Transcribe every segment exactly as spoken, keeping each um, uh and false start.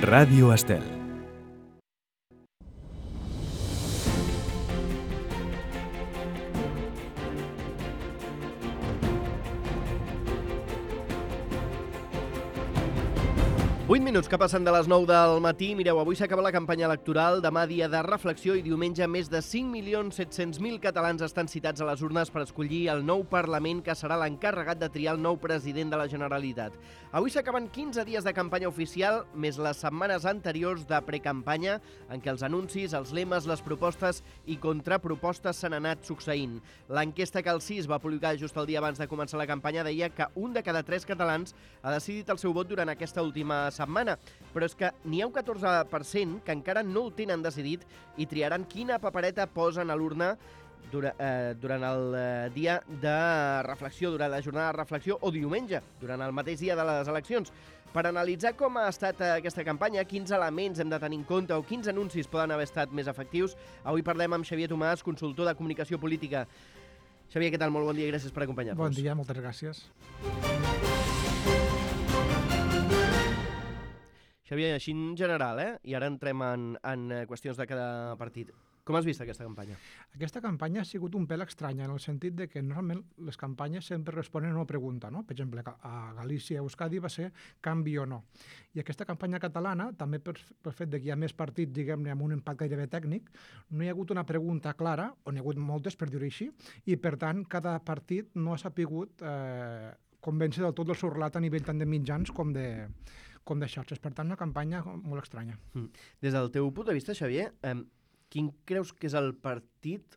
Ràdio Estel. vuit minuts que passen de les nou del matí. Mireu, avui s'acaba la campanya electoral, demà dia de reflexió i diumenge més de cinc milions set-cents mil catalans estan citats a les urnes per escollir el nou Parlament que serà l'encarregat de triar el nou president de la Generalitat. Avui s'acaben quinze dies de campanya oficial, més les setmanes anteriors de precampanya, en què els anuncis, els lemes, les propostes i contrapropostes s'han anat succeint. L'enquesta que el CIS va publicar just el dia abans de començar la campanya deia que un de cada tres catalans ha decidit el seu vot durant aquesta última setmana. setmana, però és que n'hi ha un catorze per cent que encara no ho tenen decidit i triaran quina papereta posen a l'urna durant, eh, durant el eh, dia de reflexió, durant la jornada de reflexió o diumenge, durant el mateix dia de les eleccions. Per analitzar com ha estat aquesta campanya, quins elements hem de tenir en compte o quins anuncis poden haver estat més efectius, avui parlem amb Xavier Tomàs, consultor de comunicació política. Xavier, què tal? Molt bon dia i gràcies per acompanyar-nos. Bon dia, moltes gràcies. Xavier, així en general, eh? I ara entrem en, en qüestions de cada partit. Com has vist aquesta campanya? Aquesta campanya ha sigut un pèl estranya, en el sentit de que normalment les campanyes sempre responen a una pregunta, no? Per exemple, a Galícia, a Euskadi va ser canvi o no. I aquesta campanya catalana, també per, per fet de que hi ha més partits, diguem-ne, amb un impacte gairebé tècnic, no hi ha hagut una pregunta clara, on hi ha hagut moltes, per dir-ho així, i per tant cada partit no ha sapigut eh, convèncer del tot el seu relat a nivell tant de mitjans com de... com de xarxes. Per tant, una campanya molt estranya. Mm. Des del teu punt de vista, Xavier, eh, quin creus que és el partit,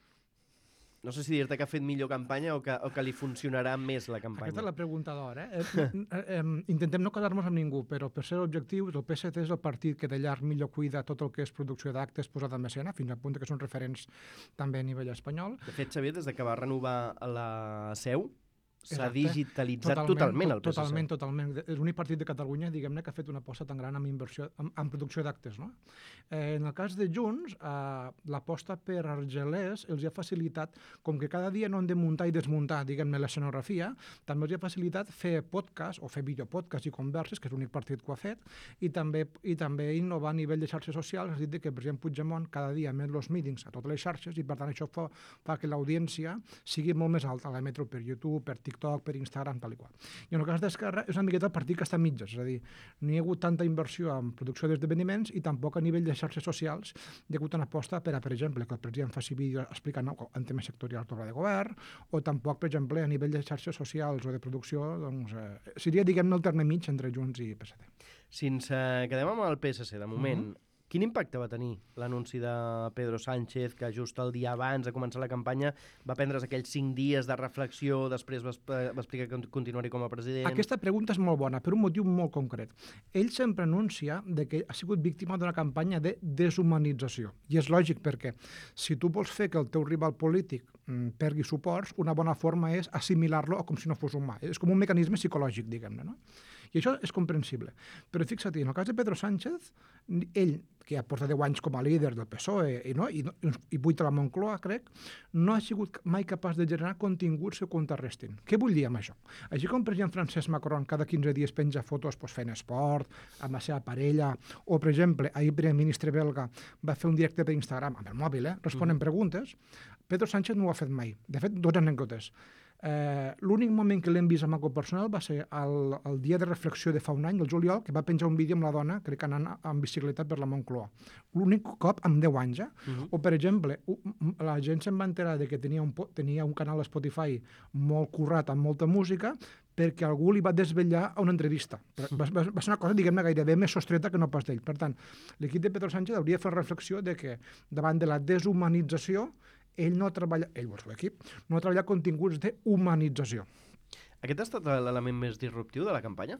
no sé si dir-te que ha fet millor campanya o que, o que li funcionarà més la campanya? Aquesta és la pregunta d'or, eh? eh, eh, eh intentem no quedar-nos amb ningú, però per ser objectius, el P S C és el partit que de llarg millor cuida tot el que és producció d'actes posada en escena, fins al punt que són referents també a nivell espanyol. De fet, Xavier, des de que va renovar la seu, s'ha Exacte. digitalitzat totalment, totalment el P S C. Totalment, totalment. És l'únic partit de Catalunya, diguem-ne, que ha fet una aposta tan gran en inversió, en, en producció d'actes, no? Eh, en el cas de Junts, eh, l'aposta per Argelers els ha facilitat, com que cada dia no han de muntar i desmuntar, diguem-ne, l'escenografia, també els ha facilitat fer podcast o fer videopodcast i converses, que és l'únic partit que ho ha fet, i també, i també innovar a nivell de xarxes socials, és a dir, que el president Puigdemont cada dia emet els meetings a totes les xarxes i per tant això fa, fa que l'audiència sigui molt més alta, la emetro per YouTube, per TikTok, TikTok, per Instagram, tal i qual. I en el cas d'Esquerra és una miqueta el partit que està a mitges, és a dir, no hi ha hagut tanta inversió en producció d'esdeveniments i tampoc a nivell de xarxes socials hi ha hagut una aposta per a, per exemple, que el president faci vídeo explicant en temes sectorials de govern, o tampoc, per exemple, a nivell de xarxes socials o de producció, doncs, eh, seria, diguem-ne, el terme mig entre Junts i P S C. Si ens eh, quedem amb el P S C, de moment, mm-hmm. Quin impacte va tenir l'anunci de Pedro Sánchez, que just el dia abans de començar la campanya va prendre's aquells cinc dies de reflexió, després va, va explicar que continuaré com a president? Aquesta pregunta és molt bona, per un motiu molt concret. Ell sempre anuncia de que ha sigut víctima d'una campanya de deshumanització. I és lògic, perquè si tu vols fer que el teu rival polític mm, perdi suports, una bona forma és assimilar-lo com si no fos humà. És com un mecanisme psicològic, diguem-ne, no? I això és comprensible. Però fixa't, en el cas de Pedro Sánchez, ell, que ja porta deu anys com a líder del P S O E i, no, i, i vuit a la Moncloa, crec, no ha sigut mai capaç de generar continguts que contrarrestin. Què vull dir amb això? Així com el president Francesc Macron cada quinze dies penja fotos pues, fent esport, amb la seva parella, o, per exemple, ahir el primer ministre belga va fer un directe per Instagram, amb el mòbil, eh, responent mm. preguntes, Pedro Sánchez no ho ha fet mai. De fet, dues anècdotes. Eh, l'únic moment que l'hem vist amb algo personal va ser el, el dia de reflexió de fa un any, el juliol, que va penjar un vídeo amb la dona, crec que anant en bicicleta per la Moncloa. L'únic cop en deu anys, eh? Uh-huh. O, per exemple, la gent se'n va enterar de que tenia un, tenia un canal a Spotify molt currat, amb molta música, perquè algú li va desvetllar a una entrevista. Va, va, va ser una cosa, diguem-ne, gairebé més sostreta que no pas d'ell. Per tant, l'equip de Pedro Sánchez hauria de fer reflexió de que davant de la deshumanització ell no ha treballat, ell o el seu equip, no ha treballat continguts d'humanització. Aquest ha estat l'element més disruptiu de la campanya?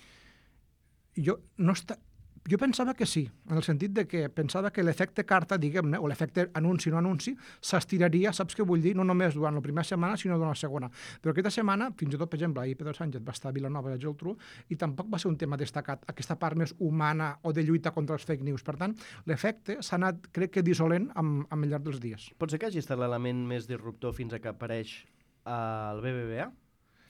Jo no està... Jo pensava que sí, en el sentit de que pensava que l'efecte carta, diguem-ne, o l'efecte anunci no anunci, s'estiraria, saps què vull dir? No només durant la primera setmana, sinó durant la segona. Però aquesta setmana, fins i tot, per exemple, ahir Pedro Sánchez va estar a Vilanova i la Geltrú i tampoc va ser un tema destacat, aquesta part més humana o de lluita contra els fake news. Per tant, l'efecte s'ha anat, crec que, dissolent amb, amb el llarg dels dies. Pot ser que hagi estat l'element més disruptor fins a que apareix el B B V A?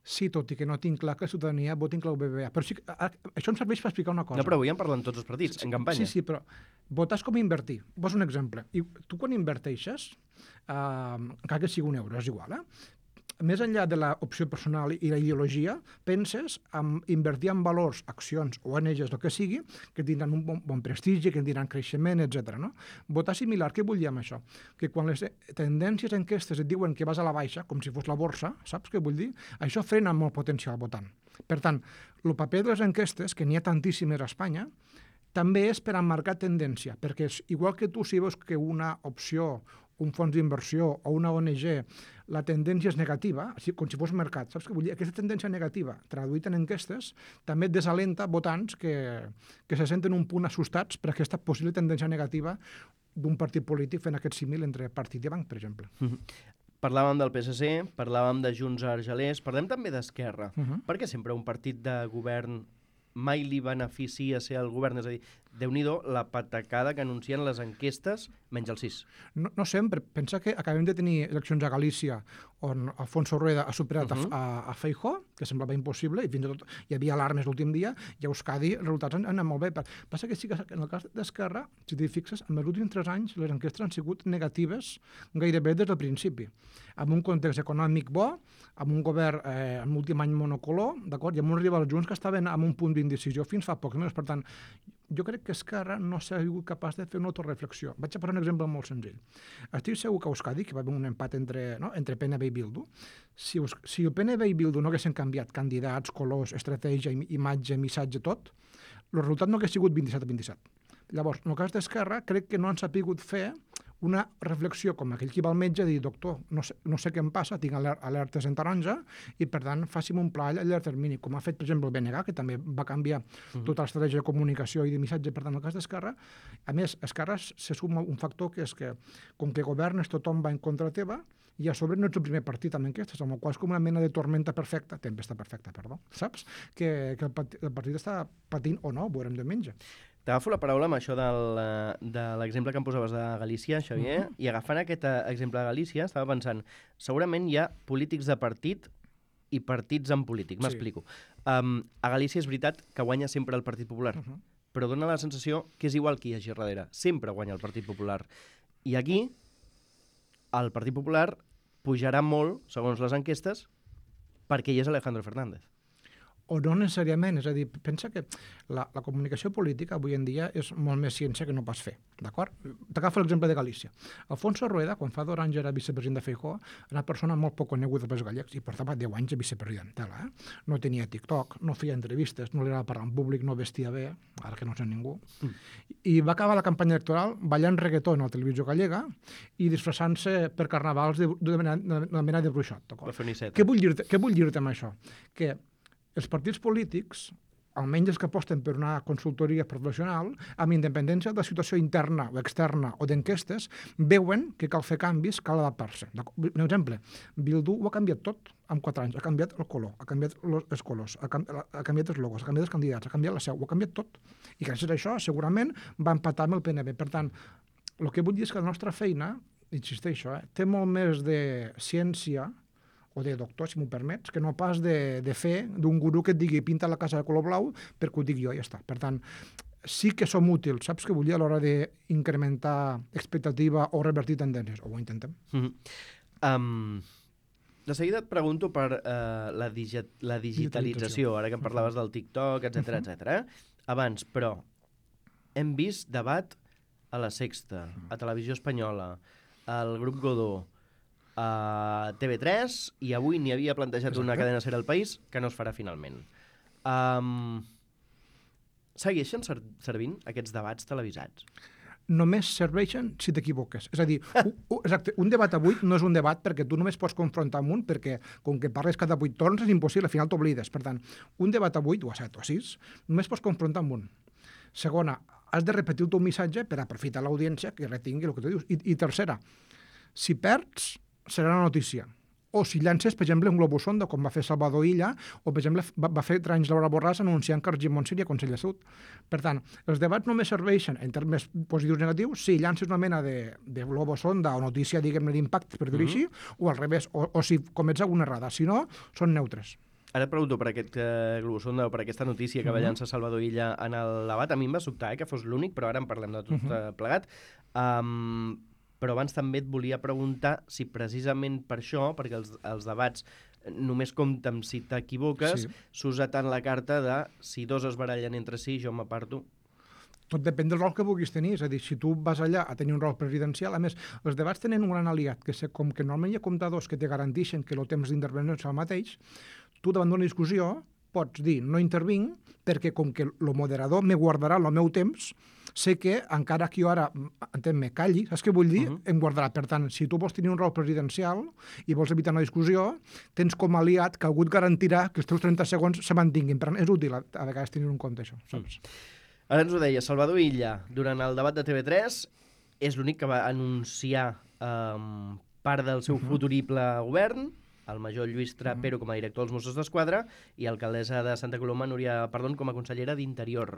Sí, tot i que no tinc clar que la ciutadania votin que el B B V. Però sí, això em serveix per explicar una cosa. No, però avui en parlen tots els partits, en campanya. Sí, sí, però votar és com invertir. Poso un exemple. I tu quan inverteixes, eh, encara que sigui un euro, és igual, eh? Més enllà de l'opció personal i la ideologia, penses en invertir en valors, accions o O N Ges, el que sigui, que tindran un bon, bon prestigi, que tindran creixement, etcètera. No? Votar similar, què vull dir amb això? Que quan les tendències enquestes et diuen que vas a la baixa, com si fos la borsa, saps què vull dir? Això frena molt potencial votant. Per tant, el paper de les enquestes, que n'hi ha tantíssimes a Espanya, també és per emmarcar tendència, perquè és igual que tu si veus que una opció, un fons d'inversió o una O N G, la tendència és negativa, com si fos mercat, saps què vull dir? Aquesta tendència negativa, traduïta en enquestes, també desalenta votants que, que se senten un punt assustats per aquesta possible tendència negativa d'un partit polític fent aquest símil entre partit i banc, per exemple. Mm-hmm. Parlàvem del P S C, parlàvem de Junts a Argelers, parlem també d'Esquerra. Uh-huh. Per què sempre un partit de govern mai li beneficia ser el govern? És a dir, Déu-n'hi-do la patacada que anuncien les enquestes, menys el sis. No, no sempre. Pensa que acabem de tenir eleccions a Galícia on Alfonso Rueda ha superat uh-huh. a, a Feijóo, que semblava impossible, i fins i tot hi havia alarmes l'últim dia, i a Euskadi els resultats han anat molt bé. Passa que sí que en el cas d'Esquerra, si t'hi fixes, en els últims tres anys les enquestes han sigut negatives gairebé des del principi. Amb un context econòmic bo, amb un govern eh, en l'últim any monocolor, d'acord, i amb uns rivals junts que estaven en un punt d'indecisió fins fa pocs mesos. Per tant, jo crec que Esquerra no s'ha sigut capaç de fer una autoreflexió. Vaig a posar un exemple molt senzill. Estic segur que a Euskadi, que va haver un empat entre, no, entre P N V i Bildu, si, si el P N V i Bildu no haguessin canviat candidats, colors, estratègia, imatge, missatge, tot, el resultat no hagués sigut vint-i-set a vint-i-set. Llavors, en el cas d'Esquerra, crec que no han sapigut fer una reflexió com aquell que va al metge i dir, doctor, no sé, no sé què em passa, tinc alertes en taronja i, per tant, faci'm un pla a llarg termini, com ha fet, per exemple, el B N G, que també va canviar uh-huh. tota l'estratègia de comunicació i de missatge. Per tant, en el cas d'Esquerra, a més, a Esquerra se suma un factor que és que, com que governes, tothom va en contra teva, i a sobre no ets el primer partit amb enquestes, amb el qual és com una mena de tormenta perfecta, tempesta perfecta, perdó, saps? Que, que el, partit, el partit està patint o no, ho veurem diumenge. T'agafo la paraula amb això del, de l'exemple que em posaves de Galícia, Xavier, uh-huh. i agafant aquest exemple de Galícia, estava pensant, segurament hi ha polítics de partit i partits en polític, m'explico. Sí. Um, a Galícia és veritat que guanya sempre el Partit Popular, uh-huh. però dona la sensació que és igual qui hi hagi darrere, sempre guanya el Partit Popular. I aquí, el Partit Popular pujarà molt, segons les enquestes, perquè hi és Alejandro Fernández. O no necessàriament, és a dir, pensa que la, la comunicació política avui en dia és molt més ciència que no pas fer, d'acord? T'agafo l'exemple de Galícia. Alfonso Rueda, quan fa dos anys era vicepresident de Feijóo, era una persona molt poc coneguda pels gallecs i portava deu anys de vicepresidenta, eh? No tenia TikTok, no feia entrevistes, no li agrada parlar en públic, no vestia bé, ara que no sé ningú. Mm. I va acabar la campanya electoral ballant reggaeton a la televisió gallega i disfressant-se per carnavals de, de, de, de, de mena de bruixot, d'acord? Què vull dir-te què vull dir-te amb això? Que els partits polítics, almenys els que aposten per una consultoria professional, amb independència de la situació interna o externa o d'enquestes, veuen que cal fer canvis, cal adaptar-se. Un exemple, Bildu ho ha canviat tot en quatre anys. Ha canviat el color, ha canviat els colors, ha canviat els logos, ha canviat els candidats, ha canviat la seu, ho ha canviat tot. I gràcies a això, segurament, va empatar amb el P N V. Per tant, el que vull dir és que la nostra feina, insisteixo, eh, té molt més de ciència o de doctor, si m'ho permets, que no pas de, de fer d'un gurú que et digui pinta la casa de color blau perquè ho dic jo i ja està. Per tant, sí que som útils, saps què vull dir, a l'hora d'incrementar expectativa o revertir tendències, o ho intentem. Mm-hmm. um, de seguida et pregunto per uh, la, digi la digitalització, ara que em parlaves del TikTok, etcètera, uh-huh. etcètera. Abans, però, hem vist debat a La Sexta, a Televisió Espanyola, al Grup Godó, a T V tres, i avui n'hi havia plantejat Exacte. Una cadena ser al País que no es farà finalment. Um, segueixen ser servint aquests debats televisats? Només serveixen si t'equivoques. És a dir, un, exacte, un debat a vuit no és un debat perquè tu només pots confrontar amb un, perquè com que parles cada vuit torns és impossible, al final t'oblides. Per tant, un debat a vuit, o a set o a sis, només pots confrontar amb un. Segona, has de repetir el teu missatge per aprofitar l'audiència que retingui el que tu dius. I, i tercera, si perds, serà una notícia. O si llances, per exemple, un globus sonda, com va fer Salvador Illa, o, per exemple, va, va fer tres anys Laura Borràs anunciant que Argimon seria Consell de Salut. Per tant, els debats només serveixen, en termes positius i negatius, si llances una mena de, de globus sonda o notícia, diguem-ne, d'impacte, per dir-ho uh-huh. així, o al revés, o, o si comets alguna errada. Si no, són neutres. Ara et pregunto per aquest uh, globus sonda o per aquesta notícia que va Uh-huh. llançar Salvador Illa en el debat. A mi em va sobtar eh, que fos l'únic, però ara en parlem de tot Uh-huh. uh, plegat. Um, però abans també et volia preguntar si precisament per això, perquè els, els debats només compten si t'equivoques, Sí. s'usa tant la carta de si dos es barallen entre si, jo m'aparto. Tot depèn del rol que vulguis tenir, és a dir, si tu vas allà a tenir un rol presidencial, a més, els debats tenen un gran aliat, que se, com que normalment hi ha comptadors que te garanteixen que el temps d'intervenció és el mateix, tu davant d'una discussió pots dir no intervinc perquè com que el moderador me guardarà el meu temps, sé que encara que jo ara, entenc, me calli, saps què vull dir? Uh-huh. Em guardarà. Per tant, si tu vols tenir un rol presidencial i vols evitar una discussió, tens com a aliat que algú et garantirà que els teus trenta segons se mantinguin. Per tant, és útil a, a vegades tenir un compte això, saps? Mm. Ara ens ho deia, Salvador Illa, durant el debat de T V tres, és l'únic que va anunciar um, part del seu uh-huh. futurible govern, el major Lluís Trapero uh-huh. com a director dels Mossos d'Esquadra i alcaldessa de Santa Coloma, Núria Pardón, com a consellera d'Interior.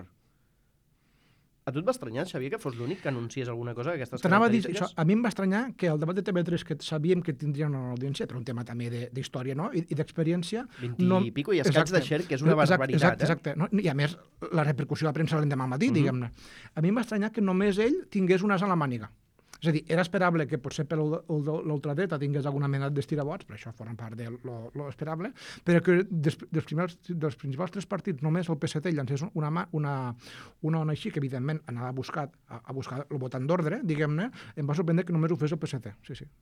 A tu et va estranyar, Xavier, que fos l'únic que anunciés alguna cosa d'aquestes T'anava a dir característiques? això. A mi em va estranyar que el debat de T V tres, que sabíem que tindria una audiència, però un tema també de- d'història, no?, i, i d'experiència... vint no... i pico i escaig de share, que és una Exacte, barbaritat, exacte, eh? exacte. No? I a més, la repercussió a la premsa l'endemà al matí, Mhm. diguem-ne. A mi em va estranyar que només ell tingués un as a la màniga. És a dir, era esperable que potser per l'ultradreta tingués alguna mena d'estirabots, però això forma part de lo, lo esperable, però que des, dels, primers, dels principals tres partits només el P S C llancés una, mà- una, una ona així, que evidentment anava a buscar, a, a buscar el votant d'ordre, diguem-ne, em va sorprendre que només ho fes el P S C. Sí, sí.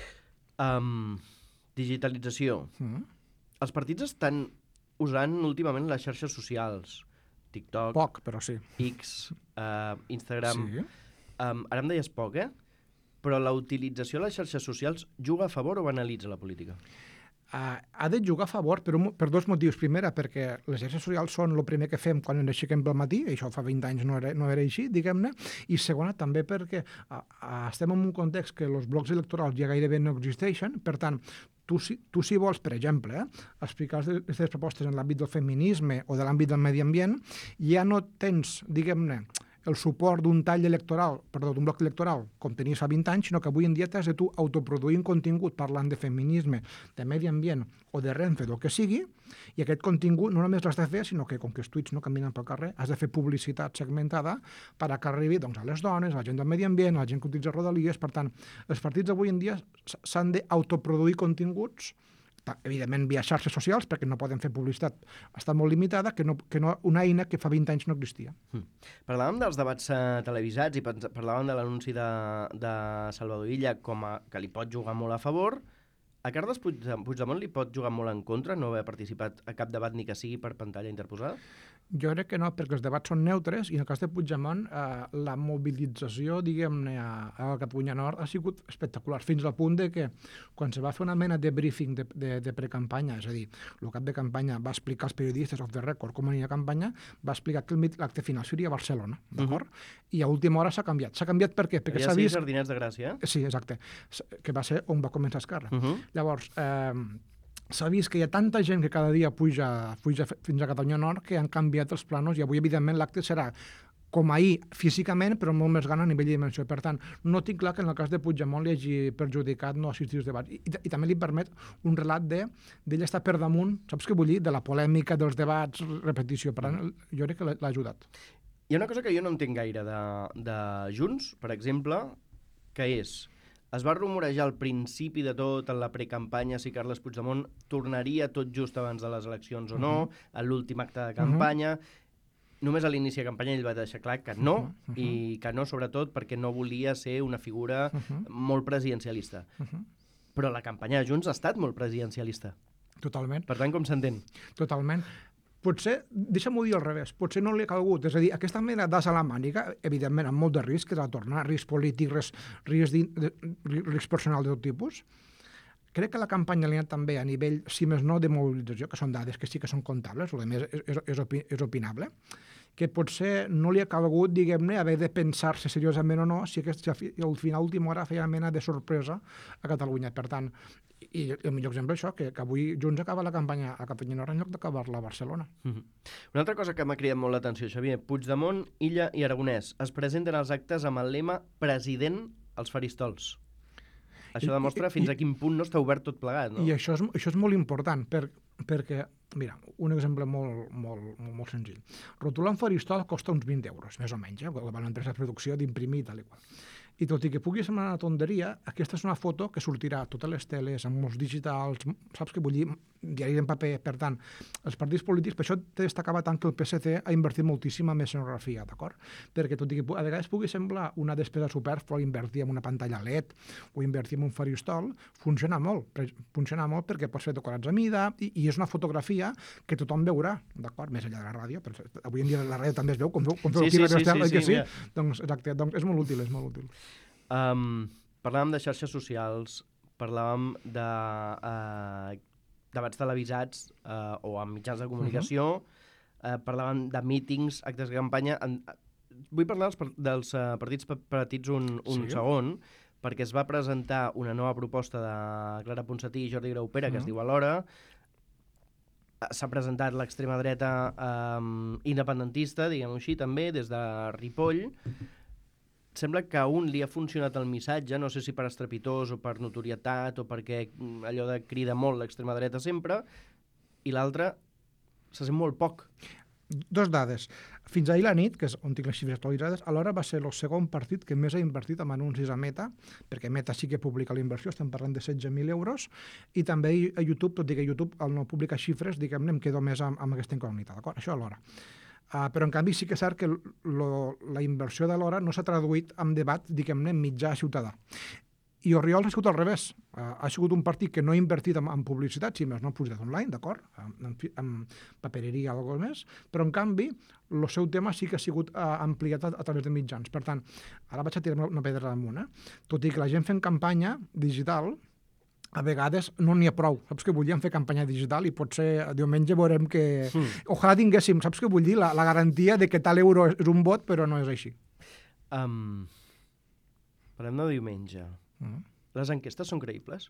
Um, digitalització. Mm. Els partits estan usant últimament les xarxes socials. TikTok, Poc, però sí. X, uh, Instagram... Sí. Um, ara em deies poc, eh? Però la utilització de les xarxes socials juga a favor o banalitza la política? Uh, ha de jugar a favor per, un, per dos motius. Primera, perquè les xarxes socials són el primer que fem quan ens aixequem pel matí, això fa vint anys no era, no era així, diguem-ne, i segona, també perquè uh, uh, estem en un context que els blocs electorals ja gairebé no existeixen, per tant, tu si, tu si vols, per exemple, eh, explicar les teves propostes en l'àmbit del feminisme o de l'àmbit del medi ambient, ja no tens, diguem-ne, el suport d'un tall electoral, perdó, d'un bloc electoral, com tenies fa vint anys, sinó que avui en dia t'has de tu autoproduir un contingut parlant de feminisme, de medi ambient o de Renfe, del que sigui, i aquest contingut no només l'has de fer, sinó que com que els tuits no caminen pel carrer, has de fer publicitat segmentada per a que arribi doncs, a les dones, a la gent del medi ambient, a la gent que utilitza Rodalies. Per tant, els partits avui en dia s'han d'autoproduir continguts, evidentment via xarxes socials, perquè no poden fer publicitat, està molt limitada, que no, que no una eina que fa vint anys no existia. Mm. Parlàvem dels debats uh, televisats i parlàvem de l'anunci de, de Salvador Illa com a, que li pot jugar molt a favor. A Carles Puigdemont li pot jugar molt en contra no haver participat a cap debat ni que sigui per pantalla interposada? Jo crec que no, perquè els debats són neutres i en el cas de Puigdemont eh, la mobilització, diguem-ne, a, a Catalunya Nord ha sigut espectacular, fins al punt de que quan se va fer una mena de briefing de, de, de precampanya, és a dir, el cap de campanya va explicar als periodistes off the record com aniria campanya, va explicar que l'acte final seria a Barcelona, d'acord? Uh -huh. I a última hora s'ha canviat. S'ha canviat per què? Perquè s'ha vist... Jardinets de Gràcia, eh? Sí, exacte, que va ser on va començar Esquerra. Uh -huh. Llavors, eh, s'ha vist que hi ha tanta gent que cada dia puja, puja fins a Catalunya Nord que han canviat els planos i avui, evidentment, l'acte serà com ahir físicament, però molt més gran a nivell de dimensió. Per tant, no tinc clar que en el cas de Puigdemont li hagi perjudicat no assistir als debats. I, i també li permet un relat d'ell de, estar per damunt, saps què vull dir? De la polèmica, dels debats, repetició. Per tant, jo crec que l'ha ajudat. Hi ha una cosa que jo no entenc gaire de, de Junts, per exemple, que és... Es va rumorejar al principi de tot, en la precampanya, si Carles Puigdemont tornaria tot just abans de les eleccions o no, a l'últim acte de campanya. Només a l'inici de campanya ell va deixar clar que no, uh -huh. i que no, sobretot, perquè no volia ser una figura uh -huh. molt presidencialista. Uh -huh. Però la campanya de Junts ha estat molt presidencialista. Totalment. Per tant, com s'entén? Totalment. Potser, deixa'm-ho dir al revés, potser no li ha calgut. És a dir, aquesta mena d'as a la màniga, evidentment, amb molt de risc, que és a tornar, risc polític, risc, risc, risc personal de tot tipus. Crec que la campanya li ha anat també a nivell, si més no, de mobilització, que són dades que sí que són comptables, el més és, és, és, opi, és opinable, que potser no li ha calgut, diguem-ne, haver de pensar-se seriosament o no si, aquest, si al final, última hora, feia mena de sorpresa a Catalunya. Per tant, i el millor exemple és això, que, que avui Junts acaba la campanya a Catalunya Nord en lloc d'acabar-la a Barcelona. Mm-hmm. Una altra cosa que m'ha cridat molt l'atenció, Xavier, Puigdemont, Illa i Aragonès es presenten als actes amb el lema president als faristols. Això demostra I, fins i, a quin punt no està obert tot plegat, no? I això és, això és molt important, per, perquè, mira, un exemple molt, molt, molt, molt senzill. Rotular un faristol costa uns vint euros, més o menys, eh? Quan l'empresa de producció d'imprimir i tal i qual. I tot i que pugui semblar una tonteria, aquesta és una foto que sortirà a totes les teles, amb molts digitals, saps què vull dir? Diari en paper. Per tant, els partits polítics, per això destacava tant que el P S C ha invertit moltíssim en escenografia, d'acord? Perquè tot i que a vegades pugui semblar una despesa supèrflua invertir en una pantalla L E D o invertir en un faristol, funciona molt. Funciona molt perquè pots fer decorats a mida i, i és una fotografia que tothom veurà, d'acord? Més enllà de la ràdio, però avui en dia la ràdio també es veu, com feu, com feu sí, aquí sí, la sí, sí, que sí, sí? Doncs, exacte, doncs és molt útil, és molt útil. Um, parlàvem de xarxes socials, parlàvem de uh, debats televisats uh, o amb mitjans de comunicació, uh-huh. uh, parlàvem de mítings, actes de campanya. En, vull parlar dels, dels uh, partits petits un, un sí. segon, perquè es va presentar una nova proposta de Clara Ponsatí i Jordi Graupera, uh-huh. que es diu Alhora. S'ha presentat l'extrema dreta um, independentista, diguem-ho així, també, des de Ripoll. Sembla que a un li ha funcionat el missatge, no sé si per estrepitós o per notorietat o perquè allò de crida molt l'extrema dreta sempre, i l'altre se sent molt poc. Dos dades. Fins ahir la nit, que és on tinc les xifres actualitzades, alhora va ser el segon partit que més ha invertit en anuncis a Meta, perquè Meta sí que publica la inversió, estem parlant de setze mil euros, i també a YouTube, tot i que YouTube al no publica xifres, diguem-ne, em quedo més amb, amb aquesta incògnita, d'acord? Això alhora. Uh, però, en canvi, sí que és cert que lo, la inversió de l'hora no s'ha traduït en debat, diguem-ne, mitjà ciutadà. I Oriols ha sigut al revés. Uh, ha sigut un partit que no ha invertit en, en publicitat, sí, més no en publicitat online, d'acord? En, en, en papereria o alguna més, però, en canvi, el seu tema sí que ha sigut uh, ampliat a, a través de mitjans. Per tant, ara vaig a tirar una pedra damunt, eh? Tot i que la gent fent campanya digital, a vegades no n'hi ha prou. Saps què vull dir? Fer campanya digital i potser diumenge veurem que... Mm. Ojalà tinguéssim, saps què vull dir? La, la garantia de que tal euro és un vot, però no és així. Um, parlem de diumenge. Mm. Les enquestes són creïbles?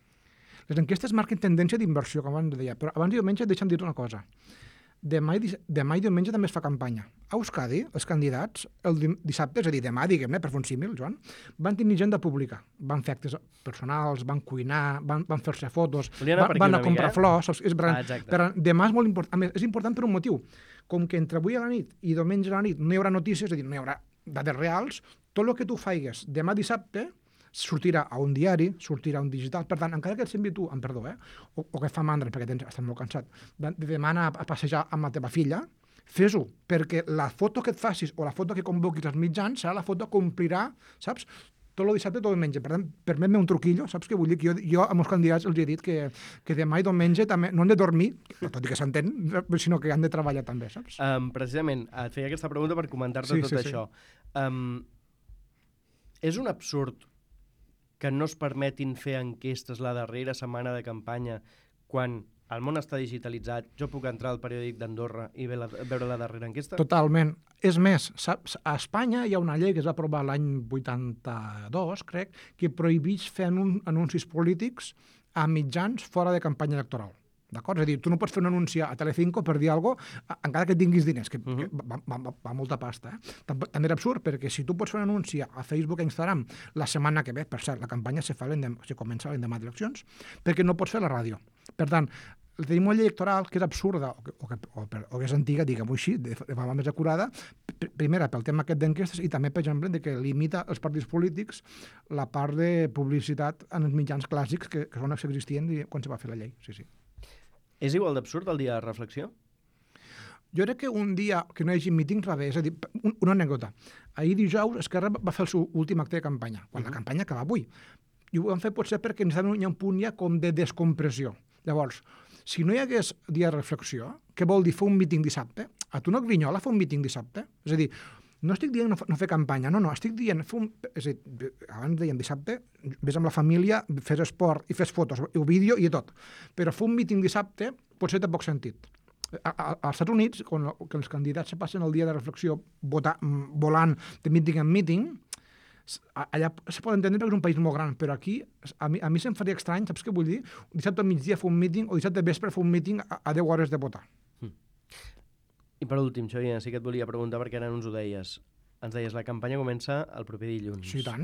Les enquestes marquen tendència d'inversió, com abans deia, però abans de diumenge deixa'm dir una cosa. Demà i, demà i diumenge també es fa campanya. A Euskadi, els candidats, el dissabte, és a dir, demà, diguem-ne, per fer un símil, Joan, van tenir agenda pública. Van fer actes personals, van cuinar, van, van fer-se fotos, van, van a comprar mica, eh? flors. És, per, ah, per, demà és molt important. A més, és important per un motiu. Com que entre avui a la nit i diumenge a la nit no hi haurà notícies, és a dir, no hi haurà dades reals, tot el que tu faigues demà dissabte sortirà a un diari, sortirà a un digital. Per tant, encara que et sembli tu, amb perdó, eh, o, o que fa mandra, perquè tens, estàs molt cansat, de demana a passejar amb la teva filla, fes-ho, perquè la foto que et facis o la foto que convoquis als mitjans serà la foto que omplirà, saps, tot el dissabte, tot el diumenge. Per tant, permet-me un truquillo, saps què vull dir? Que jo, jo a meus candidats els he dit que, que demà i diumenge també no han de dormir, tot i que s'entén, sinó que han de treballar també, saps? Um, precisament, et feia aquesta pregunta per comentar-te sí, tot sí, això. Sí. Um, és un absurd que no es permetin fer enquestes la darrera setmana de campanya quan el món està digitalitzat, jo puc entrar al periòdic d'Andorra i veure la, veure la darrera enquesta? Totalment. És més, saps, a Espanya hi ha una llei que es va aprovar l'any vuitanta-dos, crec, que prohibeix fer anuncis polítics a mitjans fora de campanya electoral. D'acord? És a dir, tu no pots fer un anunci a Telecinco per dir alguna cosa, encara que tinguis diners, que, uh -huh. que va, va, va, va molta pasta. Eh? També era absurd, perquè si tu pots fer un anunci a Facebook i Instagram la setmana que ve, per cert, la campanya se, fa se comença l'endemà d'eleccions, perquè no pots fer la ràdio. Per tant, tenim una llei electoral que és absurda, o que, o que, o o que és antiga, diguem-ho així, de, de forma més acurada, primera pel tema aquest d'enquestes i també, per exemple, de que limita els partits polítics la part de publicitat en els mitjans clàssics que, que són els que existien quan se va fer la llei. Sí, sí. És igual d'absurd el dia de reflexió? Jo crec que un dia que no hi hagi mítings va bé. És a dir, un, una anècdota. Ahir dijous Esquerra va fer el seu últim acte de campanya, quan uh -huh. la campanya acaba avui. I ho van fer potser perquè hi ha un punt ja com de descompressió. Llavors, si no hi hagués dia de reflexió, què vol dir fer un míting dissabte? A tu no et grinyola fer un míting dissabte? És a dir, no estic dient no, no fer campanya, no, no, estic dient fer un... És a dir, abans dèiem dissabte, vés amb la família, fes esport i fes fotos, i vídeo i tot. Però fer un míting dissabte potser té poc sentit. A, a, als Estats Units, quan que els candidats se passen el dia de reflexió votar, volant de míting en míting, allà se pot entendre perquè és un país molt gran, però aquí a mi, a mi se'm faria estrany, saps què vull dir? Dissabte al migdia fer un míting o dissabte vespre fer un míting a, a deu hores de votar. Mm. I per últim, Xavier, sí que et volia preguntar perquè ara no ens ho deies. Ens deies, la campanya comença el proper dilluns. Sí, tant.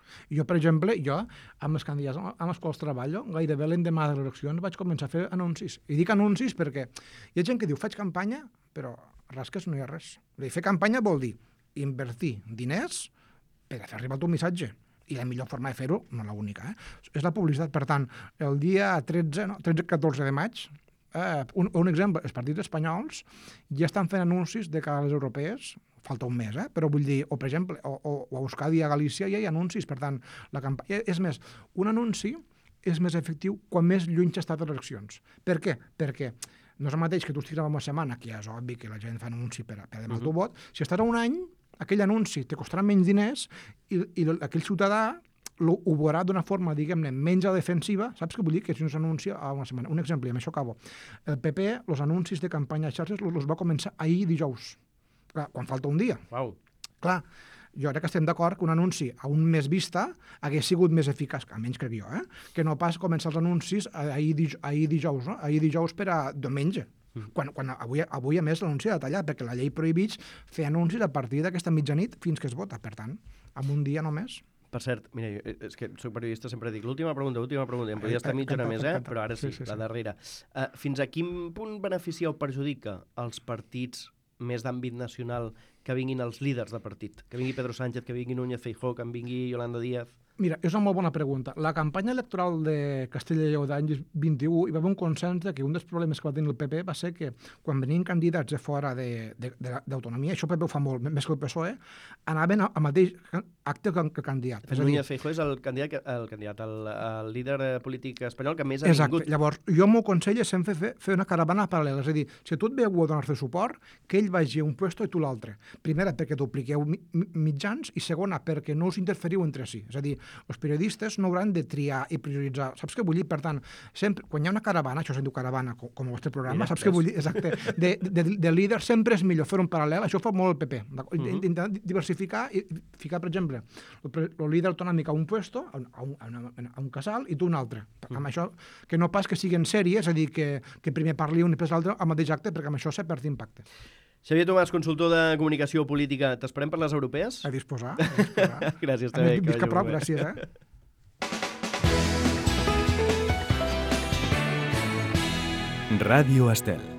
Jo, per exemple, jo, amb els candidats amb els quals treballo, gairebé l'endemà de les eleccions vaig començar a fer anuncis. I dic anuncis perquè hi ha gent que diu, faig campanya, però rasques no hi ha res. Fer campanya vol dir invertir diners per a fer arribar el teu missatge. I la millor forma de fer-ho, no l'única, eh? és la publicitat. Per tant, el dia tretze, no? tretze catorze de maig, eh, un, un exemple, els partits espanyols ja estan fent anuncis de cara a les europees, falta un mes, eh? però vull dir, o per exemple, o, o, o a Euskadi i a Galícia ja hi ha anuncis, per tant, la campanya... És més, un anunci és més efectiu quan més lluny s'ha de les eleccions. Per què? Perquè no és el mateix que tu estiguis una setmana, que ja és obvi que la gent fa anunci per, per demanar el teu vot, si estarà un any, aquell anunci te costarà menys diners i, i aquell ciutadà lo, ho veurà d'una forma, diguem-ne, menys a defensiva. Saps què vull dir? Que si no s'anuncia a una setmana. Un exemple, i amb això acabo. El P P, els anuncis de campanya a xarxes, els va començar ahir dijous. Clar, quan falta un dia. Uau. Clar, jo crec que estem d'acord que un anunci a un mes vista hagués sigut més eficaç, almenys crec jo, eh? que no pas començar els anuncis ahir, dij ahir dijous, no? ahir dijous per a diumenge. Quan, quan avui, avui, a més, l'anunci ha detallat, perquè la llei prohibeix fer anuncis a partir d'aquesta mitjanit fins que es vota. Per tant, en un dia només. Per cert, mira, jo, és que soc periodista, sempre dic l'última pregunta, l'última pregunta, em podia estar mitja hora més, eh? però ara sí, sí, sí, la darrera. Uh, fins a quin punt beneficia o perjudica els partits més d'àmbit nacional que vinguin els líders de partit? Que vingui Pedro Sánchez, que vingui Núñez Feijóo, que en vingui Yolanda Díaz... Mira, és una molt bona pregunta. La campanya electoral de Castella i Lleó d'any vint-i-u hi va haver un consens que un dels problemes que va tenir el P P va ser que quan venien candidats de fora d'autonomia, això el P P ho fa molt, més que el P S O E, anaven al mateix acte que el candidat. És Núñez Feijóo és el candidat, el, candidat el, el líder polític espanyol que més ha Exacte. vingut. Llavors, jo m'ho aconsello sempre fer, fer una caravana paral·lela. És a dir, si tu et veu a donar-te suport, que ell vagi a un puesto i tu l'altre. Primera, perquè dupliqueu mitjans, i segona, perquè no us interferiu entre si. És a dir, els periodistes no hauran de triar i prioritzar. Saps què vull dir? Per tant, sempre, quan hi ha una caravana, això se'n diu caravana, com, com el vostre programa, Mira, saps què vull dir? Exacte. De, de, de líder sempre és millor fer un paral·lel, això fa molt el P P. Uh -huh. Intentar diversificar i ficar, per exemple, el, el líder autonòmic a un puesto, a un, a un, a un casal, i tu un altre. Uh -huh. Amb això, que no pas que siguin sèries, és a dir, que, que primer parli un i després l'altre al mateix acte, perquè amb això se perd impacte. Xavier Tomàs, consultor de comunicació política. T'esperem per les europees? A disposar. A disposar. Gràcies, també. Visca a prop, gràcies, eh? Ràdio Estel.